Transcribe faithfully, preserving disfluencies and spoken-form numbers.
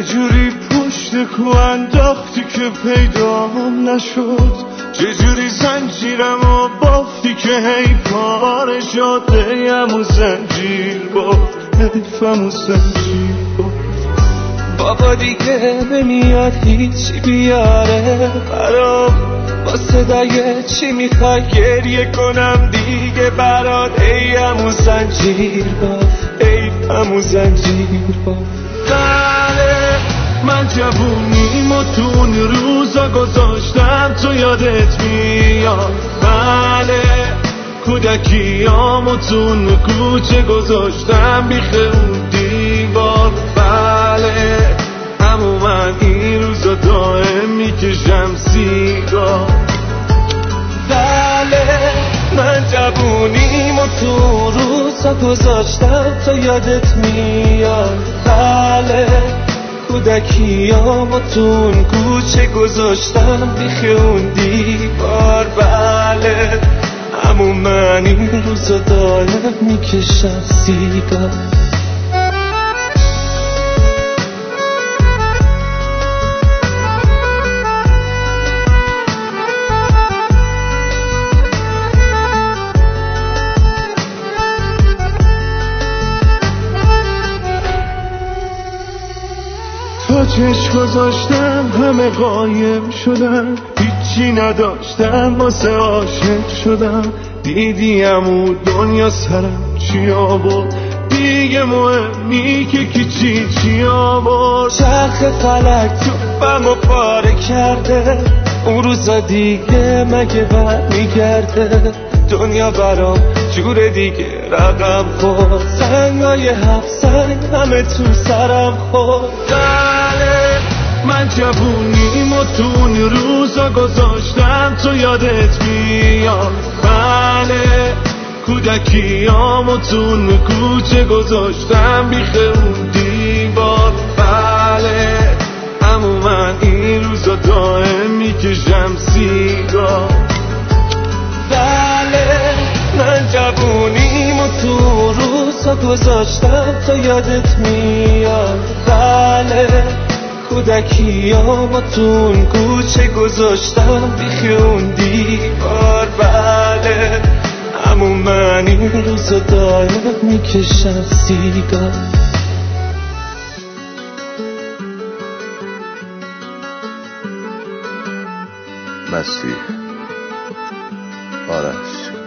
چجوری پشت کو انداختی که پیدام نشد، چجوری زنجیرمو بافتی که هی پاره شد. حیفمو زنجیر با حیفمو زنجیر با بابا دیگه نمیاد هیچی بیاره برام، با صدای چی میخوای گریه کنم دیگه برات. حیفمو زنجیر با حیفمو زنجیر با بله من جوونیمو تو اون روزا گذاشتم تو یادت میاد. بله کودکیامو تو اون کوچه گذاشتم بیخ اون دیوار. بله همون من این روزا دائم میکشم سیگار. بله من جوونیمو تو روزا گذاشتم تو یادت میاد. بله کودکیامو تو اون کوچه گذاشتم بیخ اون دیوار. بله همون من این روزا دارم میکشم سیگار. تا چشم گذاشتم همه قایم شدن، هیچی نداشتم واسه عاشق شدم. دیدیم و دنیا سرم چی آورد، دیگه مهم نی که کی چی چی آورد. چرخ فلک توپم و پاره کرده، اون روزا دیگه مگه بر میگرده. دنیا برام جور دیگه رقم خورد، سنگای هفت سنگ همه تو سرم خورد. بله من جوونیمو تو اون روزا گذاشتم تو یادت میاد. بله کودکیامو تو اون کوچه گذاشتم بیخ اون دیوار. بله همون من این روزا دائم میکشم سیگار. بله من جوونیمو تو روزا گذاشتم تا یادت میاد. بله کودکیامو تو اون کوچه گذاشتم بیخ اون دیوار. بله همون من این روزا دارم میکشم سیگار. مسیح آرش